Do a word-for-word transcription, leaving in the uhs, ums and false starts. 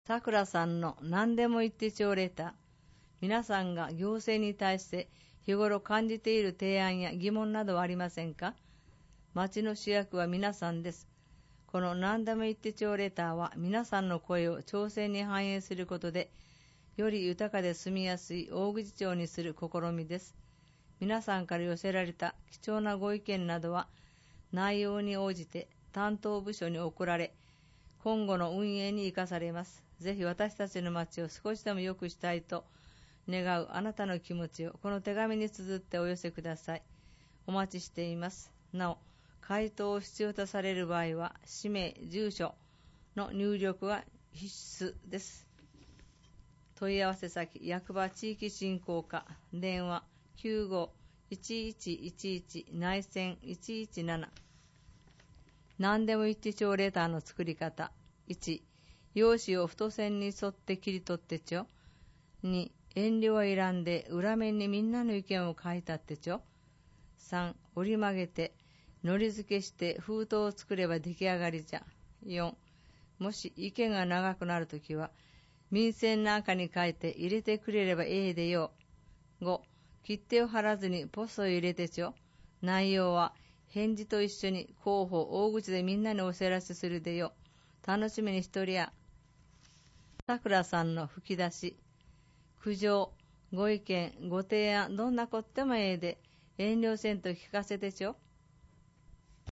さくらさんの何でも言ってちょうレター。皆さんが行政に対して日頃感じている提案や疑問などはありませんか？町の主役は皆さんです。この何でも言ってちょうレターは皆さんの声を町政に反映することで、より豊かで住みやすい大口町にする試みです。皆さんから寄せられた貴重なご意見などは、内容に応じて担当部署に送られ、今後の運営に生かされます。ぜひ私たちの町を少しでも良くしたいと願うあなたの気持ちをこの手紙に綴ってお寄せください。お待ちしています。なお、回答を必要とされる場合は、氏名、住所の入力が必須です。問い合わせ先、役場地域振興課、電話 きゅうご いちいちいちいち 内線いちいちなな。何でも言ってちょうレターの作り方。いち、用紙を太線に沿って切り取ってちょ。に、遠慮はいらんで裏面にみんなの意見を書いたってちょ。さん、折り曲げてのり付けして封筒を作れば出来上がりじゃ。よん、もし意見が長くなるときは便箋なんかに書いて入れてくれればええでよ。ご、切手を貼らずにポストを入れてちょ。内容は返事と一緒に広報大口でみんなにお知らせするでよ。楽しみにしとりや。さくらさんの吹き出し。苦情、ご意見、ご提案、どんなこってもええで、遠慮せんと聞かせてちょ。